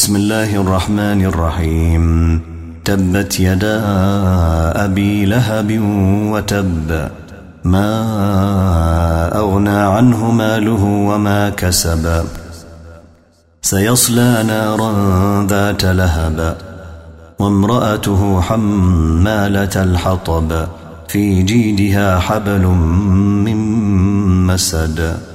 بسم الله الرحمن الرحيم. تبت يدا أبي لهب وتب، ما أغنى عنه ماله وما كسب، سيصلى نارا ذات لهب، وامرأته حمالة الحطب، في جيدها حبل من مسد.